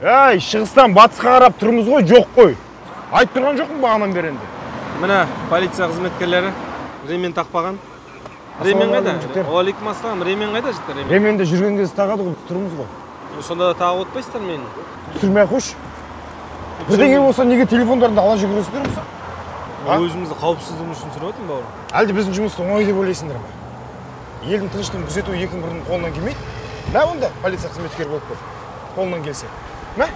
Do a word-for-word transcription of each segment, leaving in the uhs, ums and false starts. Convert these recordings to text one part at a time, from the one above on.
Эй, шығыстан батысқа қарап тұрмыз ғой, жоқ қой. Айтып тұрған жоқпын бағанан бері енді. Міне, полиция қызметкерлері ремен тақпаған. Ремен қайда? Алейкум ассалам, ремен қайда жігіттер? Ременде жүрген кезде тағады ғой, тұрмыз ғой. Сонда да тағып отпайсыздар мені? Түсірмей қойшы. Бірдеңе болса неге телефондарында ала жүгіресіңдер ме? Өзімізді қауіпсіздігіміз үшін сұрап отырмын бауырым. Әлде біздің жұмысты оңай деп ойлайсыңдар ма? Елдің тыныштығын күзету екі бірінің қолынан келмейді. Мә онда полиция қызметкері болып көр. Қолынан келсе. Мә?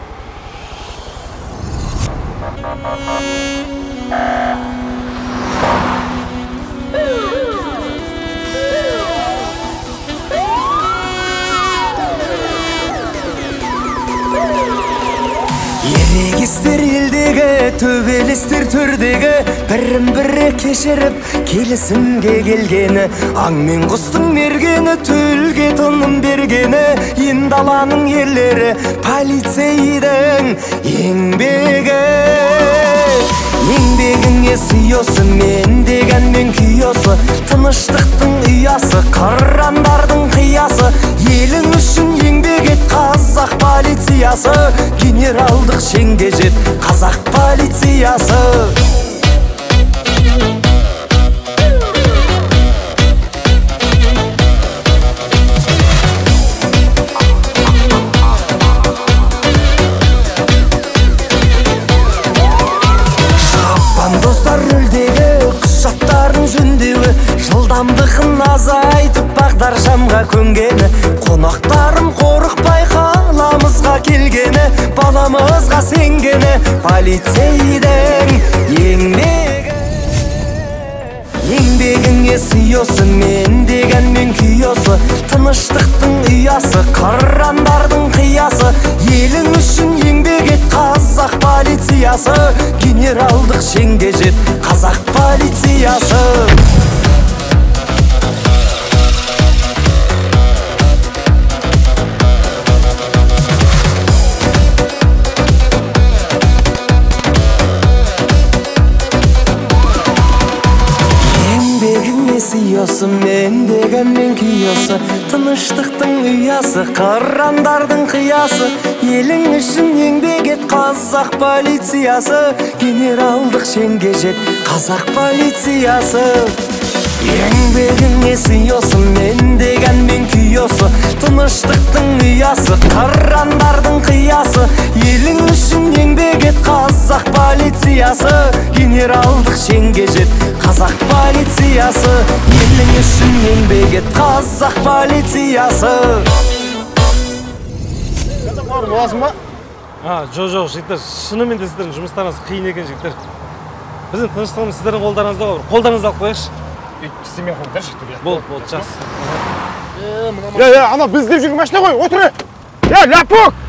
Ерегістер елдегі, төбелестер төрдегі, бірін-бірі кешіріп, келісімге келгені, аң мен құстың мергені, төлге тыным бергені, ендаланың ерлері, полицейдің еңбегі. Еңбегіңе сүйосы, мен дегенмен күйосы, тыныштықтың ұясы, қырандардың қиясы, елің үшін еңбек ет қазақ полициясы, генералдық шенге жет қазақ полициясы. Достар рөлдегі құшақтарын жөндеуі, жылдамдығын азайтып бағдаршамға көнгені, қонақтарым қорықпай қаламызға келгені, баламызға сенгені, полицейдің еңбегі. Еңбегіңе сүйосы, мен дегенмен күйосы, тыныштықтың ұясы, қырандардың қиясы, елің үшін еңбек ет қазақ полициясы, генералдық шенге жет қазақ полициясы. Сүйосы, мен дегенмен күйосы, тыныштықтың ұясы, қырандардың қиясы, елің үшін еңбек ет қазақ полициясы, генералдық шенге жет қазақ полициясы. Еңбегіңе сүйосы, мен дегенмен күйосы, тыныштықтың ұясы, қырандардың қиясы, елің үшін еңбек ет қазақ полициясы, генералдық шенге жет қазақ полициясы, елің үшін еңбек ет қазақ полициясы. Боласың ба? Жоқ, жоқ, жігіттер, шынымен де сіздердің жұмыстарыңыз қиын екен, жігіттер. Біздің тыныштығымыз сіздердің қолдарыңызда ғой, қолдарыңызды алып қояйықшы. Істемей қойыңдар жігіттер. Болды, болды, жақсы. Я, я, ана біз іздеп жүрген машина ғой, отыр. Я, ляпок!